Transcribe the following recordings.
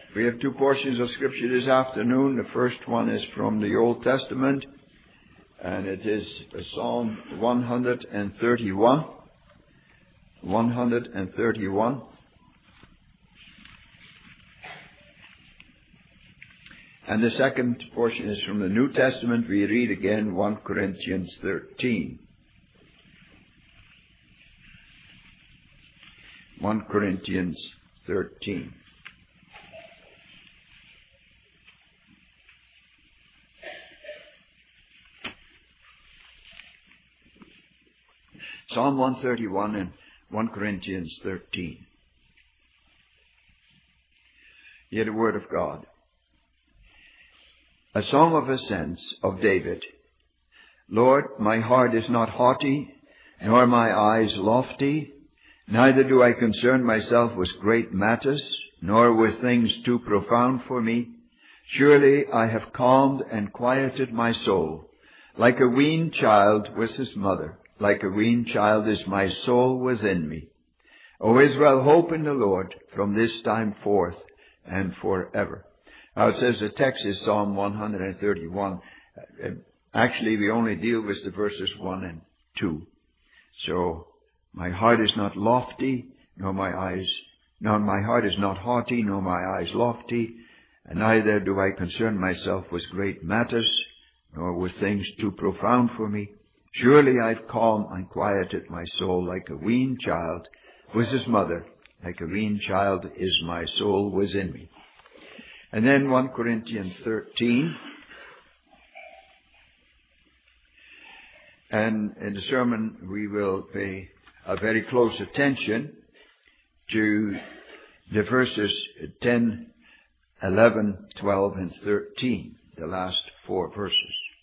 We have two portions of Scripture this afternoon. The first one is from the Old Testament, and it is Psalm 131. 131. And the second portion is from the New Testament. We read again 1 Corinthians 13. 1 Corinthians 13. Psalm 131 and 1 Corinthians 13. Hear the word of God. A song of ascents of David. Lord, my heart is not haughty, nor my eyes lofty, neither do I concern myself with great matters, nor with things too profound for me. Surely I have calmed and quieted my soul, like a weaned child with his mother. Like a weaned child is my soul within me. O Israel, hope in the Lord from this time forth and forever. Now it says the text is Psalm 131. Actually, we only deal with the verses 1 and 2. So, my heart is not lofty, nor my heart is not haughty, nor my eyes lofty, and neither do I concern myself with great matters, nor with things too profound for me. Surely I've calmed and quieted my soul like a weaned child with his mother. Like a weaned child is my soul within me. And then 1 Corinthians 13. And in the sermon we will pay a very close attention to the verses 10, 11, 12, and 13. The last four verses.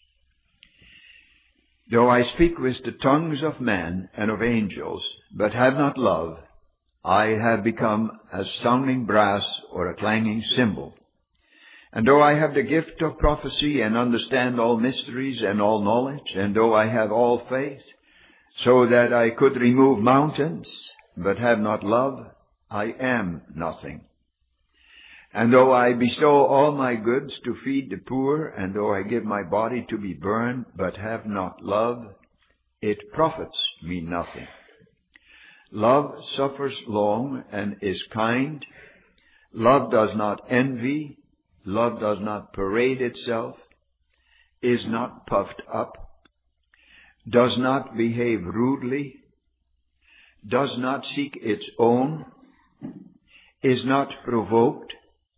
Though I speak with the tongues of men and of angels, but have not love, I have become as sounding brass or a clanging cymbal. And though I have the gift of prophecy and understand all mysteries and all knowledge, and though I have all faith, so that I could remove mountains, but have not love, I am nothing. And though I bestow all my goods to feed the poor, and though I give my body to be burned, but have not love, it profits me nothing. Love suffers long and is kind. Love does not envy. Love does not parade itself, is not puffed up, does not behave rudely, does not seek its own, is not provoked,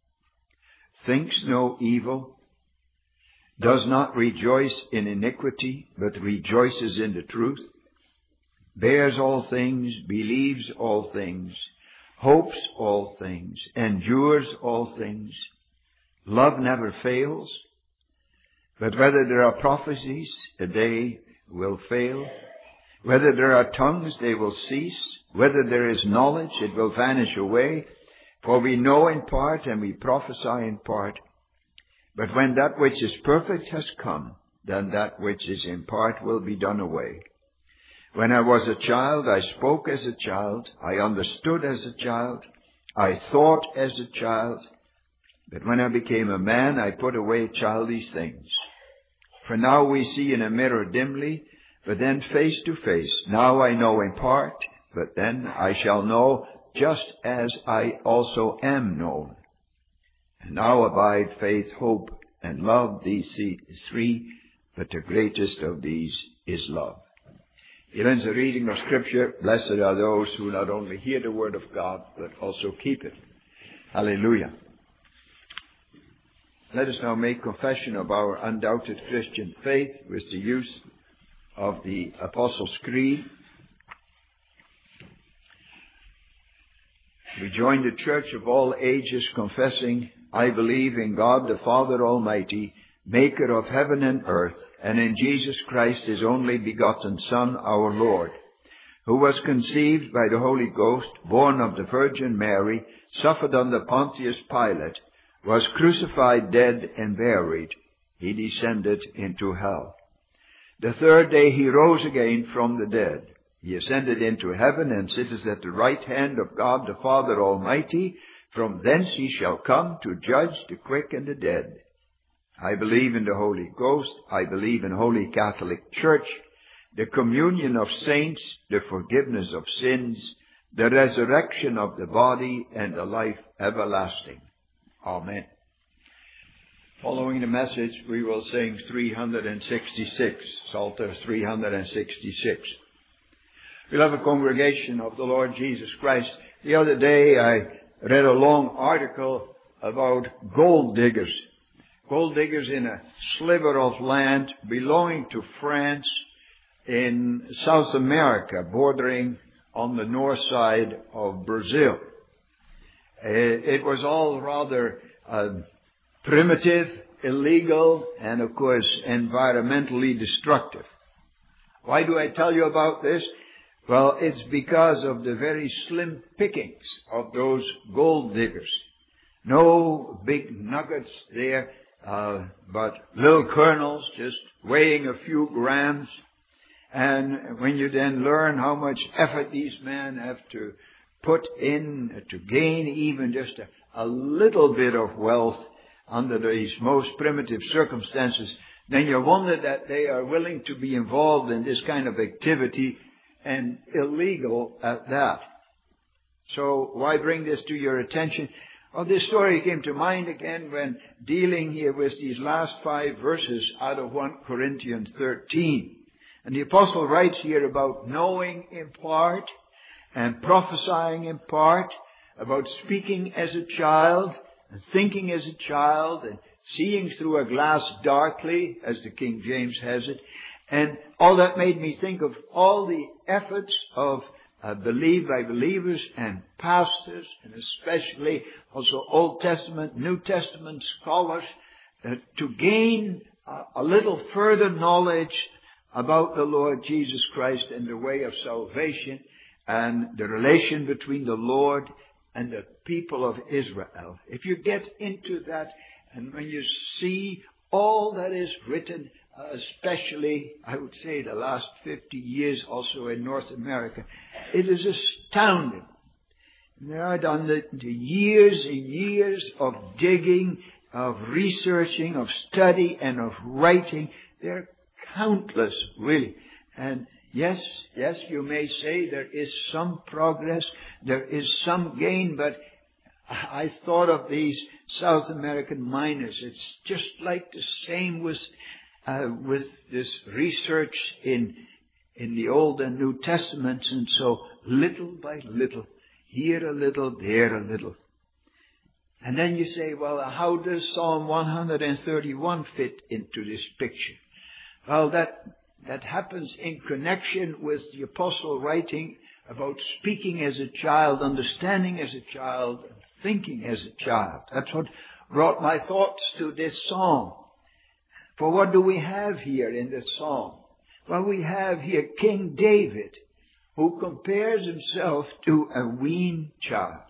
thinks no evil, does not rejoice in iniquity, but rejoices in the truth, bears all things, believes all things, hopes all things, endures all things. Love never fails, but whether there are prophecies, they will fail. Whether there are tongues, they will cease. Whether there is knowledge, it will vanish away. For we know in part and we prophesy in part. But when that which is perfect has come, then that which is in part will be done away. When I was a child, I spoke as a child. I understood as a child. I thought as a child. But when I became a man, I put away childish things. For now we see in a mirror dimly, but then face to face. Now I know in part, but then I shall know just as I also am known. And now abide faith, hope, and love, these three, but the greatest of these is love. Here ends the reading of Scripture. Blessed are those who not only hear the word of God, but also keep it. Hallelujah. Let us now make confession of our undoubted Christian faith with the use of the Apostles' Creed. We join the church of all ages confessing, I believe in God the Father Almighty, maker of heaven and earth, and in Jesus Christ, his only begotten Son, our Lord, who was conceived by the Holy Ghost, born of the Virgin Mary, suffered under Pontius Pilate, was crucified, dead, and buried. He descended into hell. The third day he rose again from the dead. He ascended into heaven and sitteth at the right hand of God the Father Almighty. From thence he shall come to judge the quick and the dead. I believe in the Holy Ghost. I believe in Holy Catholic Church, the communion of saints, the forgiveness of sins, the resurrection of the body, and the life everlasting. Amen. Following the message, we will sing 366, Psalter 366. Beloved congregation of the Lord Jesus Christ, the other day I read a long article about gold diggers. Gold diggers in a sliver of land belonging to France in South America, bordering on the north side of Brazil. It was all rather primitive, illegal, and of course environmentally destructive. Why do I tell you about this? Well, it's because of the very slim pickings of those gold diggers. No big nuggets there, but little kernels just weighing a few grams. And when you then learn how much effort these men have to put in to gain even just a little bit of wealth under these most primitive circumstances, then you wonder that they are willing to be involved in this kind of activity, and illegal at that. So why bring this to your attention? Well, this story came to mind again when dealing here with these last 5 verses out of 1 Corinthians 13. And the apostle writes here about knowing in part and prophesying in part, about speaking as a child and thinking as a child and seeing through a glass darkly, as the King James has it. And all that made me think of all the efforts of believed by believers and pastors, and especially also Old Testament, New Testament scholars, to gain a little further knowledge about the Lord Jesus Christ and the way of salvation and the relation between the Lord and the people of Israel. If you get into that, and when you see all that is written, especially, I would say, the last 50 years also in North America, it is astounding. There are done the years and years of digging, of researching, of study, and of writing. They're countless, really. And yes, you may say there is some progress, there is some gain, but I thought of these South American miners. It's just like the same with this research in the Old and New Testaments, and so little by little, here a little, there a little. And then you say, well, how does Psalm 131 fit into this picture? Well, that happens in connection with the apostle writing about speaking as a child, understanding as a child, and thinking as a child. That's what brought my thoughts to this psalm. For what do we have here in this psalm? Well, we have here King David, who compares himself to a weaned child.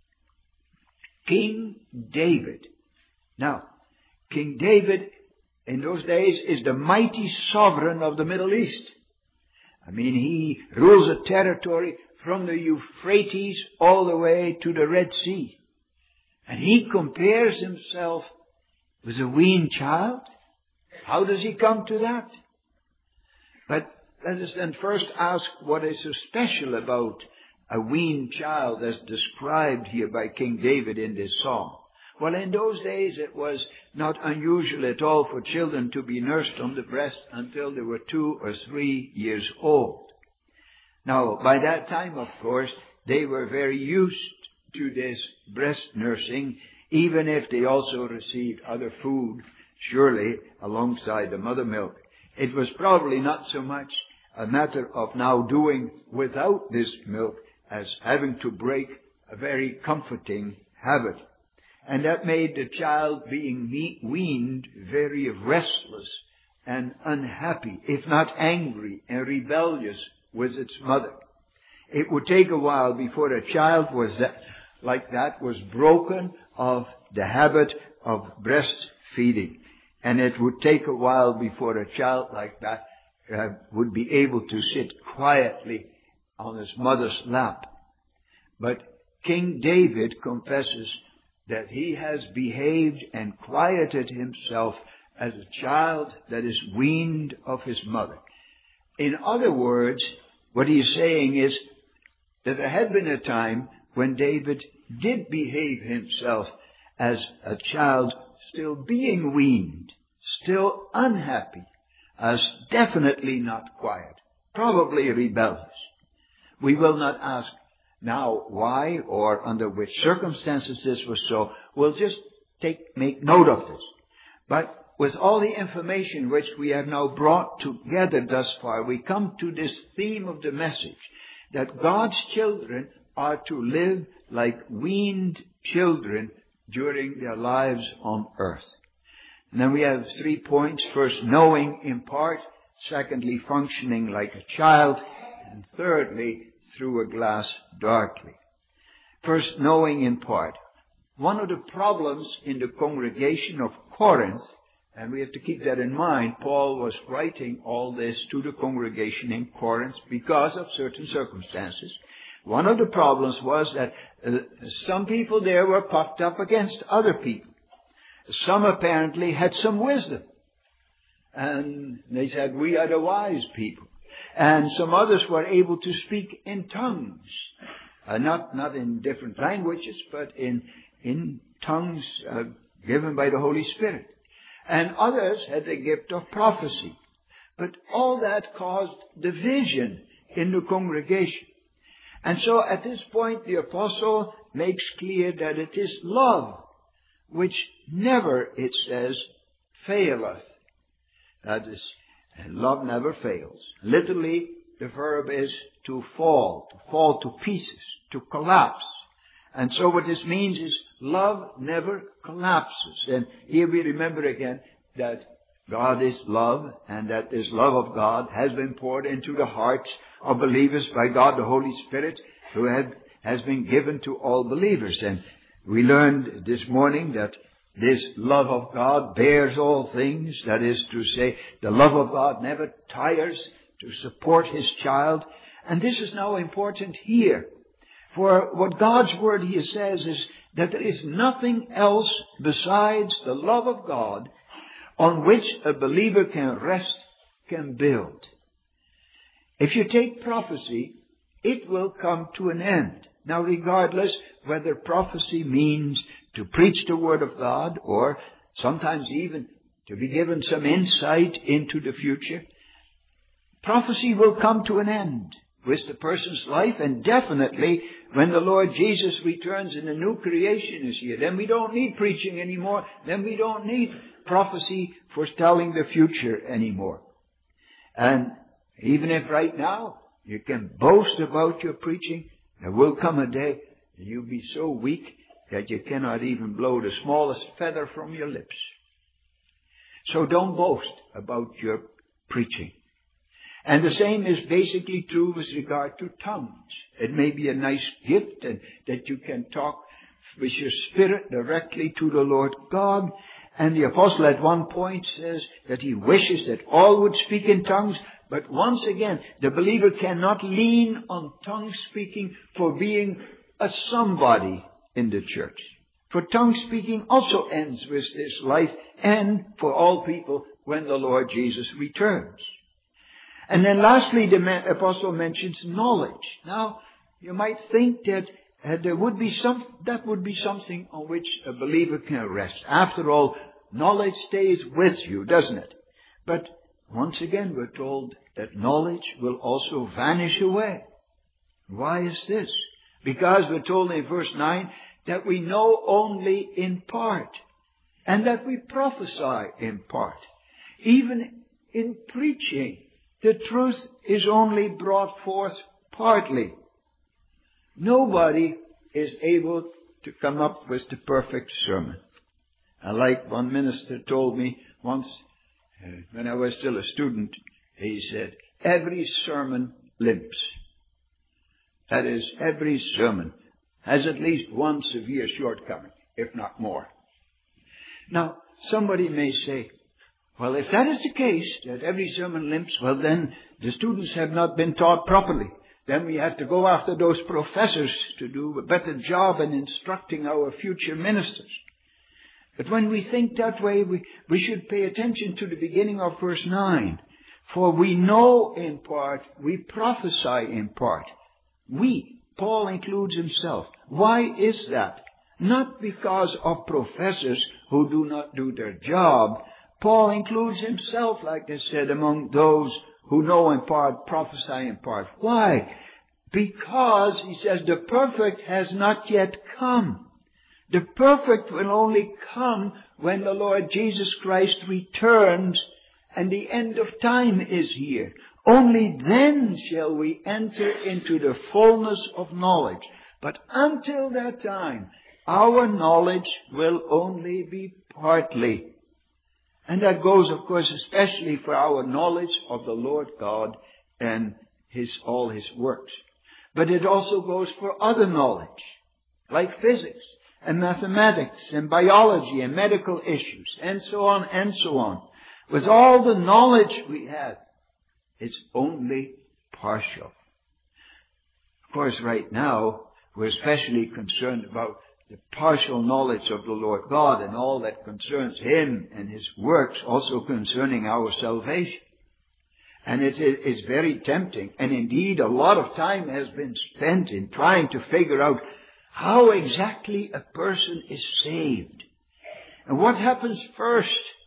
King David. Now, King David in those days is the mighty sovereign of the Middle East. I mean, he rules a territory from the Euphrates all the way to the Red Sea. And he compares himself with a weaned child. How does he come to that? But let us then first ask what is so special about a weaned child as described here by King David in this psalm. Well, in those days it was not unusual at all for children to be nursed on the breast until they were 2 or 3 years old. Now, by that time, of course, they were very used to this breast nursing, even if they also received other food, surely, alongside the mother milk. It was probably not so much a matter of now doing without this milk as having to break a very comforting habit. And that made the child being weaned very restless and unhappy, if not angry and rebellious with its mother. It would take a while before a child was broken of the habit of breastfeeding. And it would take a while before a child like that would be able to sit quietly on his mother's lap. But King David confesses that he has behaved and quieted himself as a child that is weaned of his mother. In other words, what he's saying is that there had been a time when David did behave himself as a child still being weaned, still unhappy, as definitely not quiet, probably rebellious. We will not ask now why or under which circumstances this was so. We'll just make note of this. But with all the information which we have now brought together thus far, we come to this theme of the message, that God's children are to live like weaned children during their lives on earth. And then we have 3 points. First, knowing in part. Secondly, functioning like a child. And thirdly, through a glass darkly. First, knowing in part. One of the problems in the congregation of Corinth, and we have to keep that in mind, Paul was writing all this to the congregation in Corinth because of certain circumstances. One of the problems was that some people there were puffed up against other people. Some apparently had some wisdom. And they said, we are the wise people. And some others were able to speak in tongues. Not in different languages, but in tongues given by the Holy Spirit. And others had the gift of prophecy. But all that caused division in the congregation. And so at this point the apostle makes clear that it is love which never, it says, faileth. That is, love never fails. Literally, the verb is to fall to pieces, to collapse. And so what this means is love never collapses. And here we remember again that God is love, and that this love of God has been poured into the hearts of believers by God the Holy Spirit, who has been given to all believers. And we learned this morning that this love of God bears all things. That is to say, the love of God never tires to support His child. And this is now important here. For what God's Word here says is that there is nothing else besides the love of God on which a believer can rest, can build. If you take prophecy, it will come to an end. Now, regardless whether prophecy means to preach the Word of God or sometimes even to be given some insight into the future, prophecy will come to an end with the person's life, and definitely when the Lord Jesus returns and a new creation is here. Then we don't need preaching anymore. Then we don't need prophecy foretelling the future anymore. And even if right now you can boast about your preaching, there will come a day that you'll be so weak that you cannot even blow the smallest feather from your lips. So don't boast about your preaching. And the same is basically true with regard to tongues. It may be a nice gift and that you can talk with your spirit directly to the Lord God. And the apostle at one point says that he wishes that all would speak in tongues. But once again, the believer cannot lean on tongue speaking for being a somebody in the church. For tongue speaking also ends with this life and for all people when the Lord Jesus returns. And then lastly, the apostle mentions knowledge. Now, you might think that that would be something on which a believer can rest. After all, knowledge stays with you, doesn't it? But once again, we're told that knowledge will also vanish away. Why is this? Because we're told in verse 9 that we know only in part, and that we prophesy in part. Even in preaching, the truth is only brought forth partly. Nobody is able to come up with the perfect sermon. And like one minister told me once, when I was still a student, he said, every sermon limps. That is, every sermon has at least one severe shortcoming, if not more. Now, somebody may say, well, if that is the case, that every sermon limps, well then the students have not been taught properly. then we have to go after those professors to do a better job in instructing our future ministers. But when we think that way, we should pay attention to the beginning of verse 9. For we know in part, we prophesy in part. We, Paul includes himself. Why is that? Not because of professors who do not do their job. Paul includes himself, like I said, among those who know in part, prophesy in part. Why? Because, he says, the perfect has not yet come. The perfect will only come when the Lord Jesus Christ returns and the end of time is here. Only then shall we enter into the fullness of knowledge. But until that time, our knowledge will only be partly. And that goes, of course, especially for our knowledge of the Lord God and all His works. But it also goes for other knowledge, like physics and mathematics and biology and medical issues, and so on and so on. With all the knowledge we have, it's only partial. Of course, right now, we're especially concerned about the partial knowledge of the Lord God and all that concerns Him and His works, also concerning our salvation. And it is very tempting. And indeed, a lot of time has been spent in trying to figure out how exactly a person is saved. And what happens first?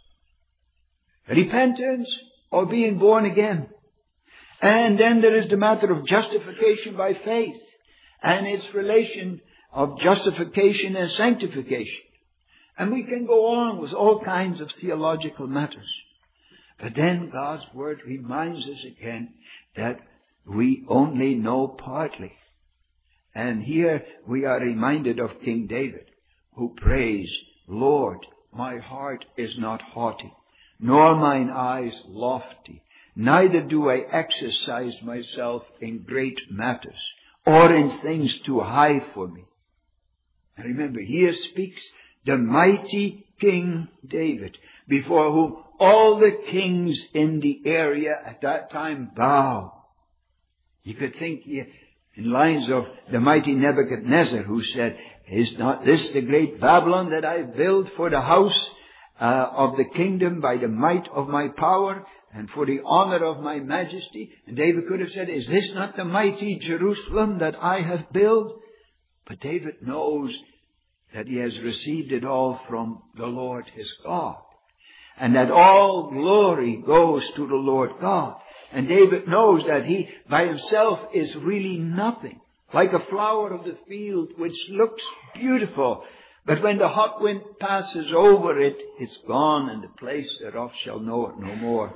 Repentance or being born again? And then there is the matter of justification by faith and its relation of justification and sanctification. And we can go on with all kinds of theological matters. But then God's Word reminds us again that we only know partly. And here we are reminded of King David, who prays, Lord, my heart is not haughty, nor mine eyes lofty. Neither do I exercise myself in great matters, or in things too high for me. And remember, here speaks the mighty King David, before whom all the kings in the area at that time bow. You could think in lines of the mighty Nebuchadnezzar, who said, is not this the great Babylon that I built for the house of the kingdom by the might of my power and for the honor of my majesty? And David could have said, is this not the mighty Jerusalem that I have built? But David knows that he has received it all from the Lord his God, and that all glory goes to the Lord God. And David knows that he by himself is really nothing, like a flower of the field which looks beautiful, but when the hot wind passes over it, it's gone, and the place thereof shall know it no more.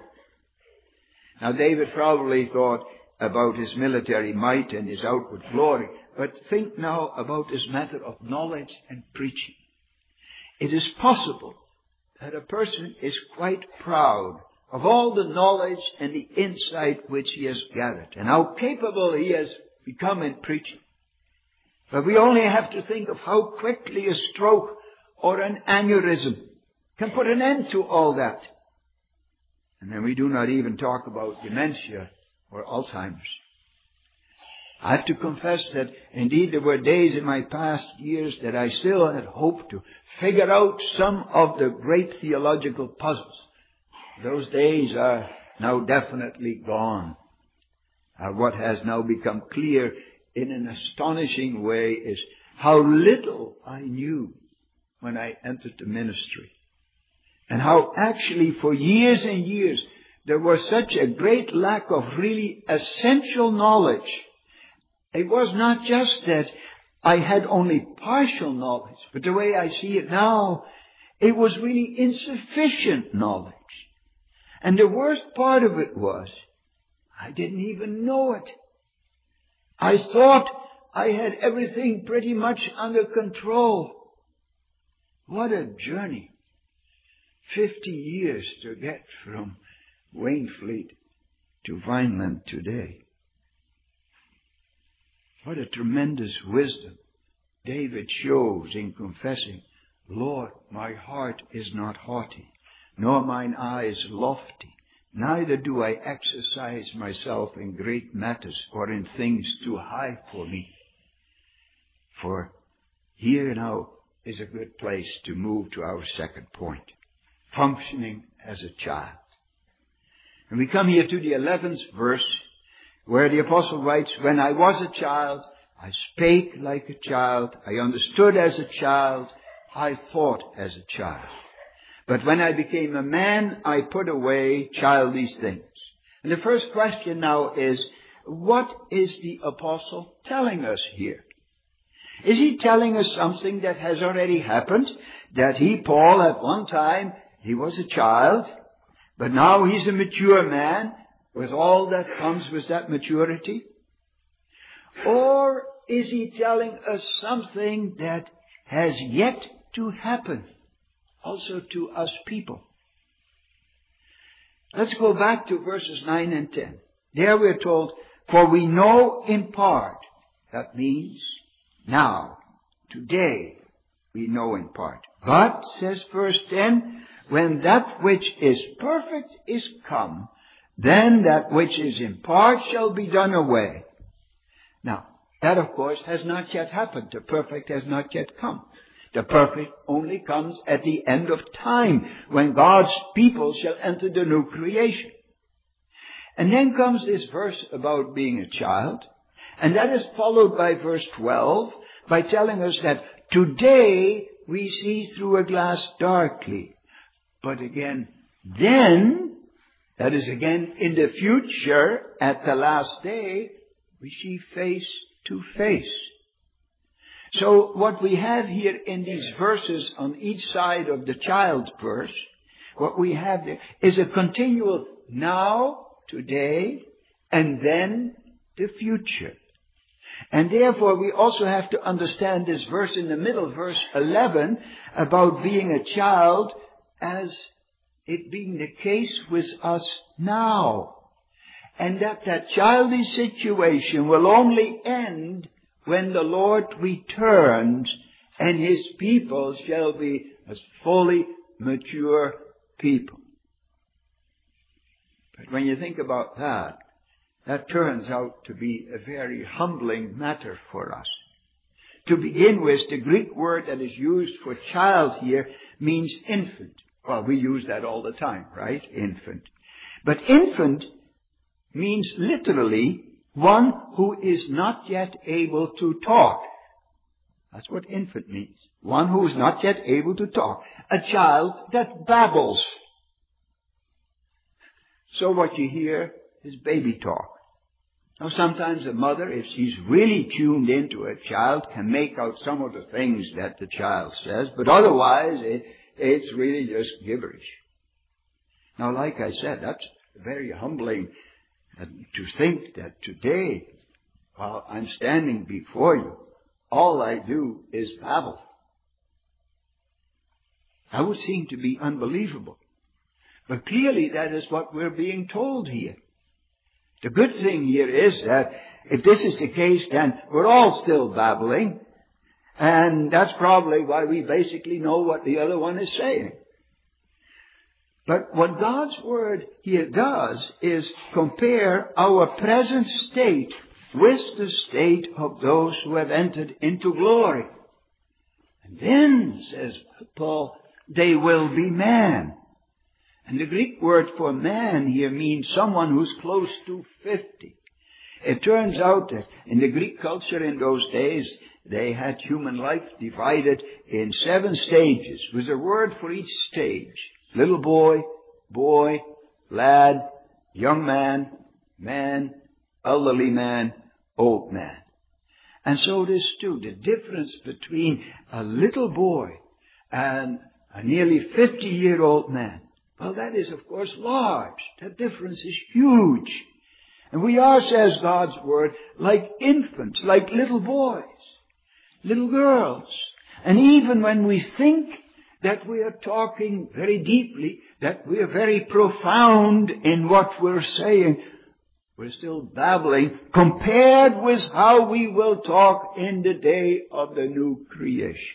Now David probably thought about his military might and his outward glory, but think now about this matter of knowledge and preaching. It is possible that a person is quite proud of all the knowledge and the insight which he has gathered, and how capable he has become in preaching. But we only have to think of how quickly a stroke or an aneurysm can put an end to all that. And then we do not even talk about dementia or Alzheimer's. I have to confess that indeed there were days in my past years that I still had hoped to figure out some of the great theological puzzles. Those days are now definitely gone. What has now become clear in an astonishing way is how little I knew when I entered the ministry. And how actually for years and years there was such a great lack of really essential knowledge. It was not just that I had only partial knowledge, but the way I see it now, it was really insufficient knowledge. And the worst part of it was, I didn't even know it. I thought I had everything pretty much under control. What a journey. 50 years to get from Wainfleet to Vineland today. What a tremendous wisdom David shows in confessing, Lord, my heart is not haughty, nor mine eyes lofty. neither do I exercise myself in great matters or in things too high for me. For here now is a good place to move to our second point. Functioning as a child. And we come here to the 11th verse, where the apostle writes, when I was a child, I spake like a child, I understood as a child, I thought as a child. But when I became a man, I put away childish things. And the first question now is, what is the apostle telling us here? Is he telling us something that has already happened? That he, Paul, at one time, he was a child, but now he's a mature man with all that comes with that maturity? Or is he telling us something that has yet to happen, also to us people? Let's go back to verses 9 and 10. There we're told, for we know in part. That means now, today, we know in part. But, says verse 10, when that which is perfect is come, then that which is in part shall be done away. Now, that of course has not yet happened. The perfect has not yet come. The perfect only comes at the end of time, when God's people shall enter the new creation. And then comes this verse about being a child, and that is followed by verse 12, by telling us that today we see through a glass darkly. But again, then, that is again in the future, at the last day, we see face to face. So what we have here in these verses on each side of the child verse, what we have there is a continual now, today, and then the future. And therefore we also have to understand this verse in the middle, verse 11, about being a child as it being the case with us now. And that childish situation will only end when the Lord returns and His people shall be as fully mature people. But when you think about that, that turns out to be a very humbling matter for us. To begin with, the Greek word that is used for child here means infant. Well, we use that all the time, right? Infant. But infant means literally one who is not yet able to talk. That's what infant means. One who is not yet able to talk. A child that babbles. So what you hear is baby talk. Now sometimes a mother, if she's really tuned into a child, can make out some of the things that the child says, but otherwise it's really just gibberish. Now like I said, that's very humbling to think that today, while I'm standing before you, all I do is babble. That would seem to be unbelievable. But clearly that is what we're being told here. The good thing here is that if this is the case, then we're all still babbling. And that's probably why we basically know what the other one is saying. But what God's Word here does is compare our present state with the state of those who have entered into glory. And then, says Paul, they will be man. And the Greek word for man here means someone who's close to 50. It turns out that in the Greek culture in those days, they had human life divided in 7 stages, with a word for each stage. Little boy, boy, lad, young man, man, elderly man, old man. And so this too, the difference between a little boy and a nearly 50-year-old man, well, that is, of course, large. That difference is huge. And we are, says God's Word, like infants, like little boys, little girls. And even when we think that we are talking very deeply, that we are very profound in what we're saying, we're still babbling compared with how we will talk in the day of the new creation.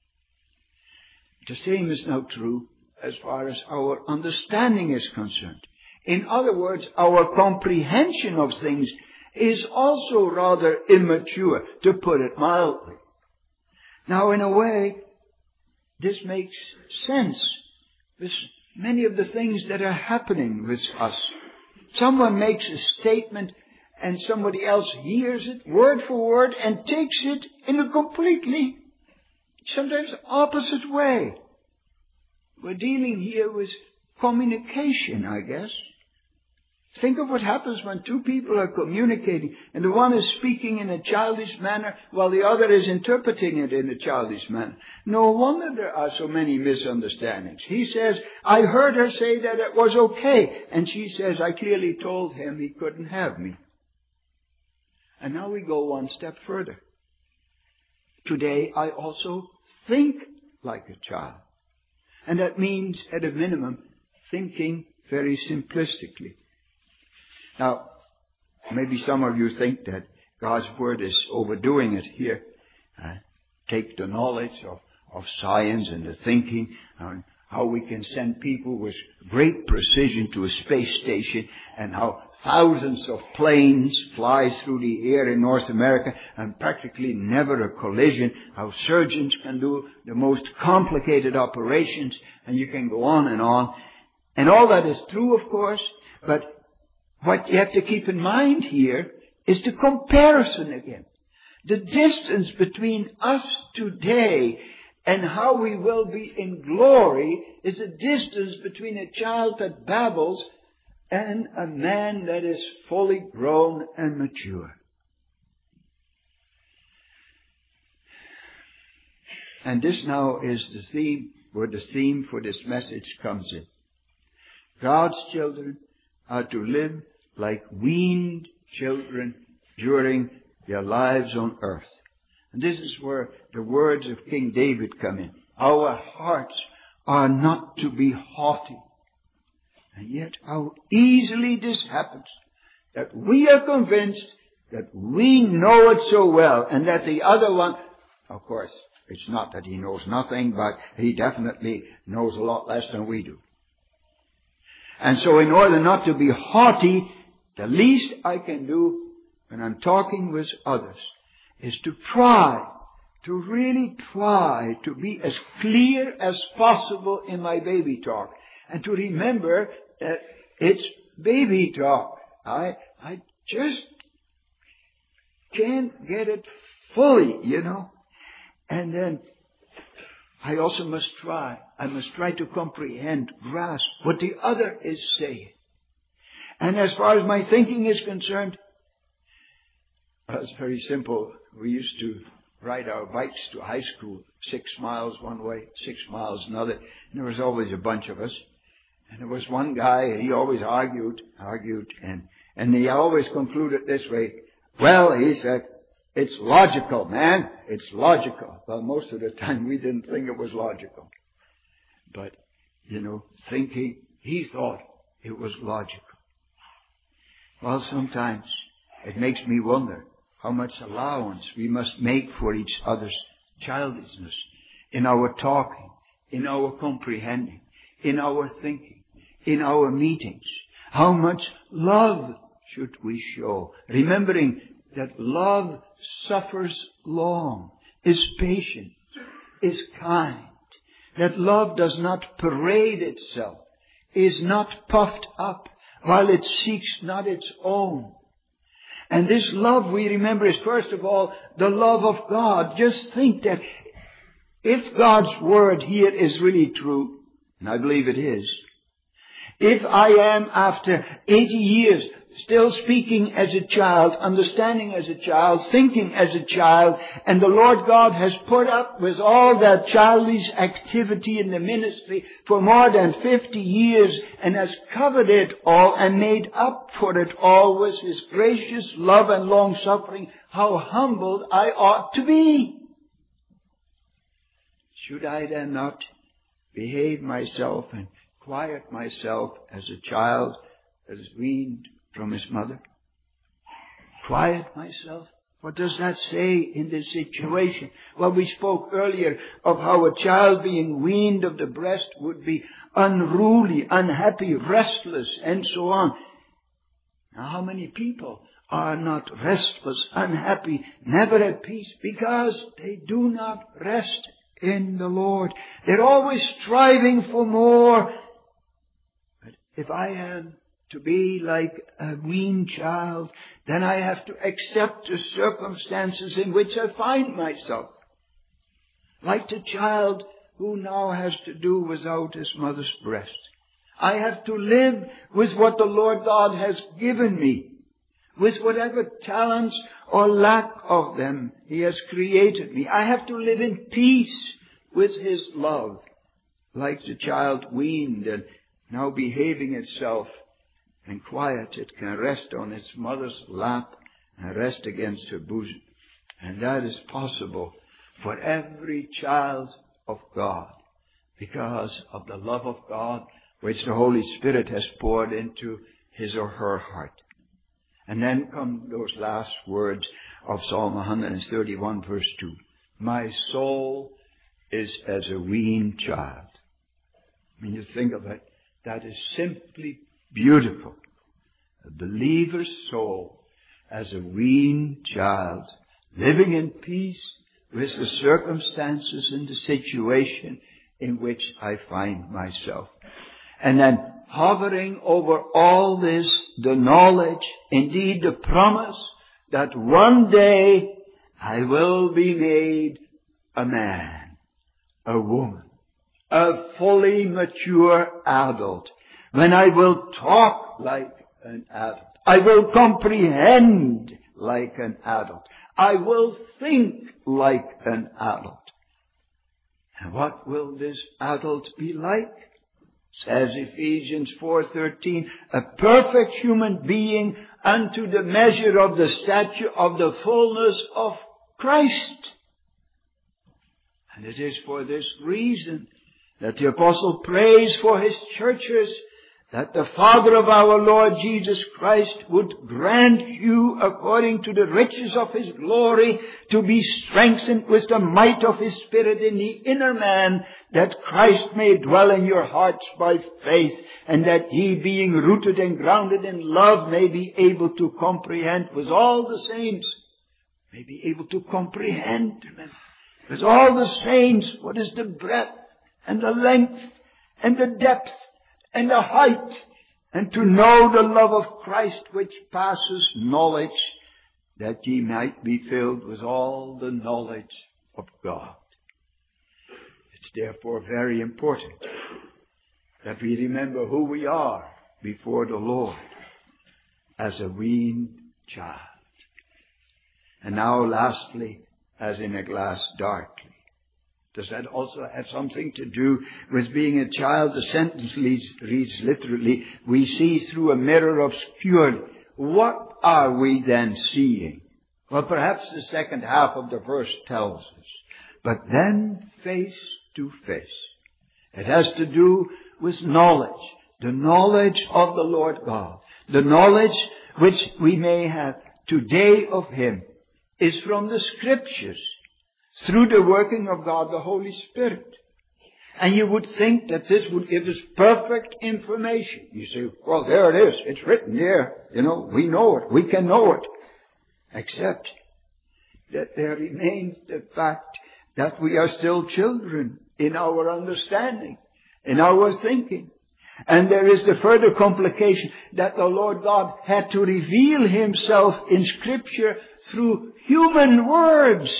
The same is now true as far as our understanding is concerned. In other words, our comprehension of things is also rather immature, to put it mildly. Now, in a way, this makes sense with many of the things that are happening with us. Someone makes a statement and somebody else hears it word for word and takes it in a completely, sometimes opposite way. We're dealing here with communication, I guess. Think of what happens when two people are communicating and the one is speaking in a childish manner while the other is interpreting it in a childish manner. No wonder there are so many misunderstandings. He says, I heard her say that it was okay. And she says, I clearly told him he couldn't have me. And now we go one step further. Today I also think like a child. And that means, at a minimum, thinking very simplistically. Now, maybe some of you think that God's Word is overdoing it here. Take the knowledge of science and the thinking, how we can send people with great precision to a space station, and how thousands of planes fly through the air in North America and practically never a collision, how surgeons can do the most complicated operations, and you can go on. And all that is true, of course, but what you have to keep in mind here is the comparison again. The distance between us today and how we will be in glory is a distance between a child that babbles and a man that is fully grown and mature. And this now is the theme, where the theme for this message comes in. God's children are to live like weaned children during their lives on earth. And this is where the words of King David come in. Our hearts are not to be haughty. And yet how easily this happens, that we are convinced that we know it so well, and that the other one, of course, it's not that he knows nothing, but he definitely knows a lot less than we do. And so in order not to be haughty, the least I can do when I'm talking with others is to really try to be as clear as possible in my baby talk. And to remember that it's baby talk. I just can't get it fully, And then I also must try. I must try to comprehend, grasp what the other is saying. And as far as my thinking is concerned, it's very simple. We used to ride our bikes to high school, 6 miles one way, 6 miles another. And there was always a bunch of us. And there was one guy, he always argued, and he always concluded this way. Well, he said, it's logical, man. It's logical. Well, most of the time we didn't think it was logical. But, thinking, he thought it was logical. Well, sometimes it makes me wonder how much allowance we must make for each other's childishness in our talking, in our comprehending, in our thinking, in our meetings. How much love should we show? Remembering that love suffers long, is patient, is kind. That love does not parade itself, is not puffed up, while it seeks not its own. And this love, we remember, is first of all the love of God. Just think that if God's word here is really true, and I believe it is, if I am, after 80 years, still speaking as a child, understanding as a child, thinking as a child, and the Lord God has put up with all that childish activity in the ministry for more than 50 years and has covered it all and made up for it all with His gracious love and long suffering, how humbled I ought to be. Should I then not behave myself and quiet myself as a child that is weaned from his mother? Quiet myself? What does that say in this situation? Well, we spoke earlier of how a child being weaned of the breast would be unruly, unhappy, restless, and so on. Now, how many people are not restless, unhappy, never at peace, because they do not rest in the Lord? They're always striving for more. But if I am to be like a weaned child, then I have to accept the circumstances in which I find myself. Like the child who now has to do without his mother's breast. I have to live with what the Lord God has given me, with whatever talents or lack of them He has created me. I have to live in peace with His love, like the child weaned and now behaving itself and quiet. It can rest on its mother's lap and rest against her bosom. And that is possible for every child of God because of the love of God which the Holy Spirit has poured into his or her heart. And then come those last words of Psalm 131 verse 2. My soul is as a weaned child. When you think of it, that is simply beautiful. A believer's soul as a weaned child, living in peace with the circumstances and the situation in which I find myself. And then hovering over all this, the knowledge, indeed the promise, that one day I will be made a man, a woman, a fully mature adult, when I will talk like an adult. I will comprehend like an adult. I will think like an adult. And what will this adult be like? Says Ephesians 4:13, a perfect human being unto the measure of the stature of the fullness of Christ. And it is for this reason that the apostle prays for his churches that the Father of our Lord Jesus Christ would grant you, according to the riches of His glory, to be strengthened with the might of His Spirit in the inner man, that Christ may dwell in your hearts by faith, and that ye, being rooted and grounded in love, may be able to comprehend with all the saints, may be able to comprehend with all the saints what is the breadth and the length and the depth and the height, and to know the love of Christ which passes knowledge, that ye might be filled with all the knowledge of God. It's therefore very important that we remember who we are before the Lord as a weaned child. And now lastly, as in a glass darkly. Does that also have something to do with being a child? The sentence reads literally, we see through a mirror obscurely. What are we then seeing? Well, perhaps the second half of the verse tells us. But then face to face. It has to do with knowledge. The knowledge of the Lord God. The knowledge which we may have today of Him is from the Scriptures, through the working of God, the Holy Spirit. And you would think that this would give us perfect information. You say, well, there it is. It's written there. We know it. We can know it. Except that there remains the fact that we are still children in our understanding, in our thinking. And there is the further complication that the Lord God had to reveal Himself in Scripture through human words,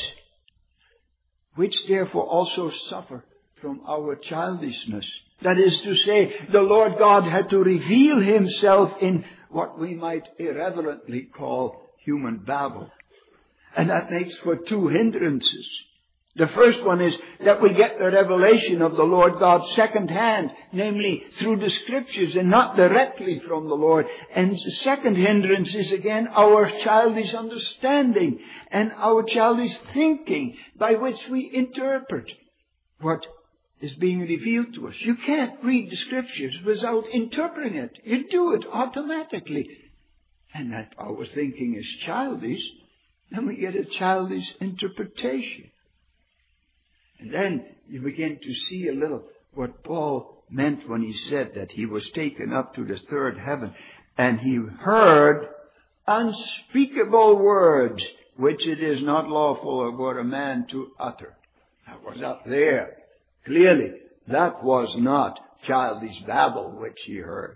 which therefore also suffer from our childishness. That is to say, the Lord God had to reveal Himself in what we might irreverently call human babble. And that makes for two hindrances. The first one is that we get the revelation of the Lord God second hand, namely through the Scriptures and not directly from the Lord. And the second hindrance is again our childish understanding and our childish thinking by which we interpret what is being revealed to us. You can't read the Scriptures without interpreting it. You do it automatically. And that our thinking is childish, then we get a childish interpretation. And then you begin to see a little what Paul meant when he said that he was taken up to the third heaven and he heard unspeakable words which it is not lawful for a man to utter. That was up there. Clearly, that was not childish babble which he heard.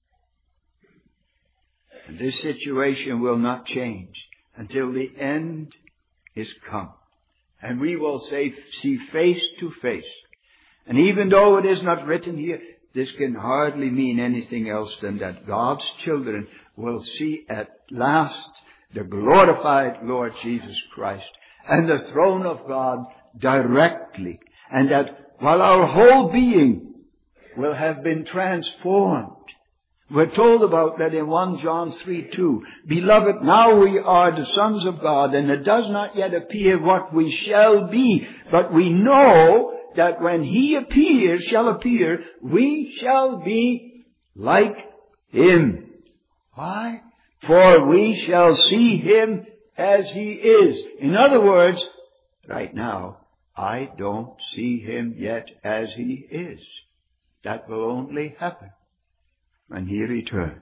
And this situation will not change until the end is come. And we will see face to face. And even though it is not written here, this can hardly mean anything else than that God's children will see at last the glorified Lord Jesus Christ and the throne of God directly. And that while our whole being will have been transformed, we're told about that in 1 John 3:2. Beloved, now we are the sons of God, and it does not yet appear what we shall be, but we know that when He shall appear, we shall be like Him. Why? For we shall see Him as He is. In other words, right now, I don't see Him yet as He is. That will only happen when He returns.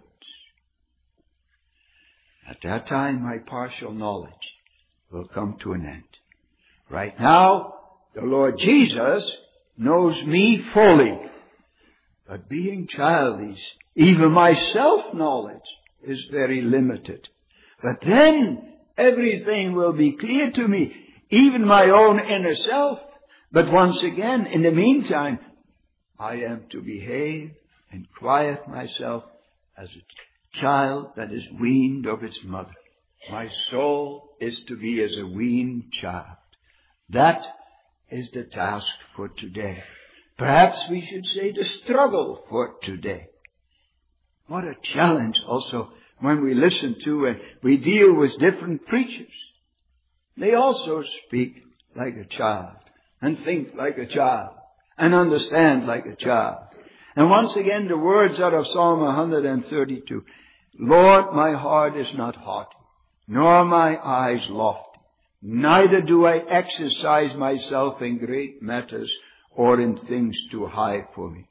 At that time, my partial knowledge will come to an end. Right now, the Lord Jesus knows me fully. But being childish, even my self-knowledge is very limited. But then everything will be clear to me, even my own inner self. But once again, in the meantime, I am to behave and quiet myself as a child that is weaned of its mother. My soul is to be as a weaned child. That is the task for today. Perhaps we should say the struggle for today. What a challenge also when we listen to and we deal with different preachers. They also speak like a child and think like a child and understand like a child. And once again, the words out of Psalm 132. Lord, my heart is not haughty, nor my eyes lofty. Neither do I exercise myself in great matters or in things too high for me.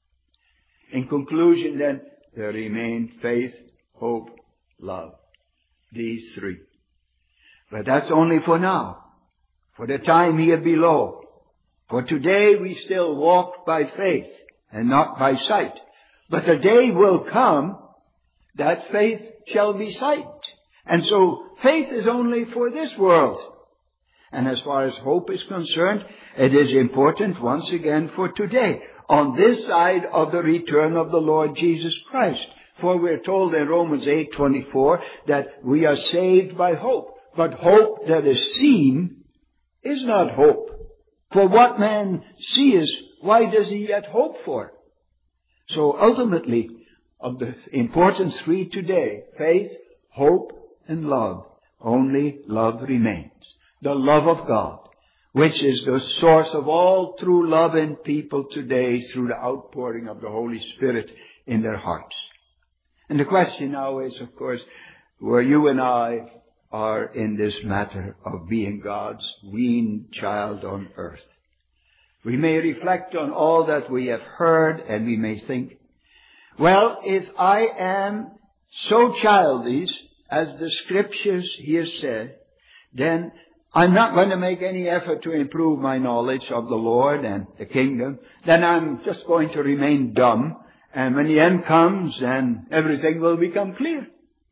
In conclusion, then, there remain faith, hope, love. These three. But that's only for now. For the time here below. For today we still walk by faith and not by sight. But the day will come that faith shall be sight. And so faith is only for this world. And as far as hope is concerned, it is important once again for today, on this side of the return of the Lord Jesus Christ. For we're told in Romans 8:24 that we are saved by hope. But hope that is seen is not hope. For what man sees, why does he yet hope for? So ultimately, of the important three today, faith, hope, and love, only love remains. The love of God, which is the source of all true love in people today through the outpouring of the Holy Spirit in their hearts. And the question now is, of course, where you and I are in this matter of being God's weaned child on earth. We may reflect on all that we have heard and we may think, well, if I am so childish as the Scriptures here said, then I'm not going to make any effort to improve my knowledge of the Lord and the kingdom. Then I'm just going to remain dumb. And when the end comes, then everything will become clear.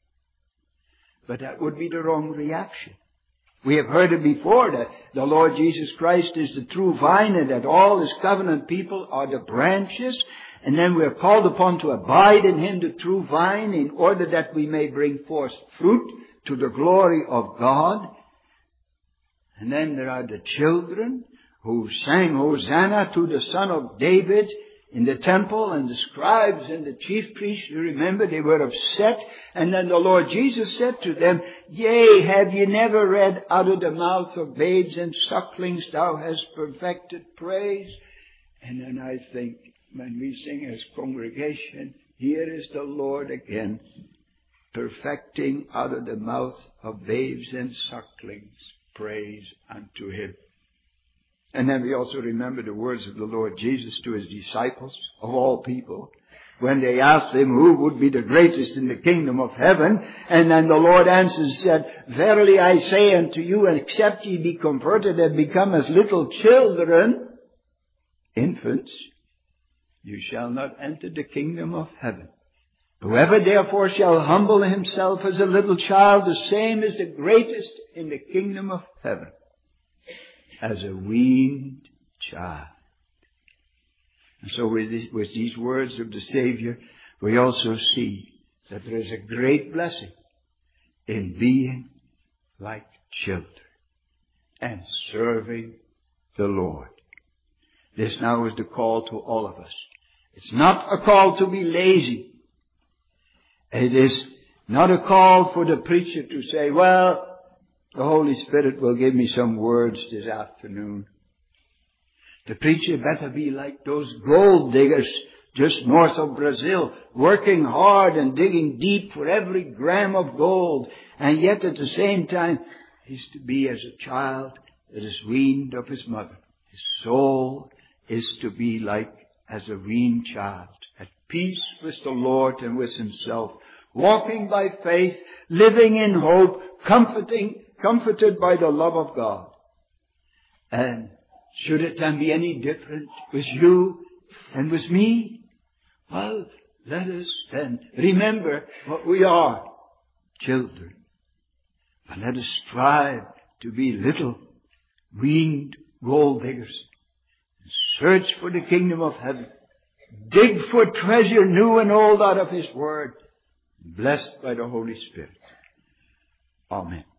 But that would be the wrong reaction. We have heard it before that the Lord Jesus Christ is the true vine and that all His covenant people are the branches. And then we are called upon to abide in Him, the true vine, in order that we may bring forth fruit to the glory of God. And then there are the children who sang Hosanna to the Son of David in the temple, and the scribes and the chief priests, you remember, they were upset. And then the Lord Jesus said to them, Yea, have ye never read, out of the mouth of babes and sucklings thou hast perfected praise? And then I think, when we sing as congregation, here is the Lord again, perfecting out of the mouth of babes and sucklings praise unto Him. And then we also remember the words of the Lord Jesus to His disciples, of all people, when they asked Him who would be the greatest in the kingdom of heaven. And then the Lord answered, said, Verily I say unto you, except ye be converted and become as little children, infants, you shall not enter the kingdom of heaven. Whoever therefore shall humble himself as a little child, the same is the greatest in the kingdom of heaven, as a weaned child. And so with these words of the Savior, we also see that there is a great blessing in being like children and serving the Lord. This now is the call to all of us. It's not a call to be lazy. It is not a call for the preacher to say, well, the Holy Spirit will give me some words this afternoon. The preacher better be like those gold diggers just north of Brazil, working hard and digging deep for every gram of gold. And yet at the same time, he's to be as a child that is weaned of his mother. His soul is to be like as a weaned child, at peace with the Lord and with himself, walking by faith, living in hope, comforted by the love of God. And should it then be any different with you and with me? Well, let us then remember what we are, children. And let us strive to be little weaned gold diggers. Search for the kingdom of heaven. Dig for treasure new and old out of His Word. Blessed by the Holy Spirit. Amen.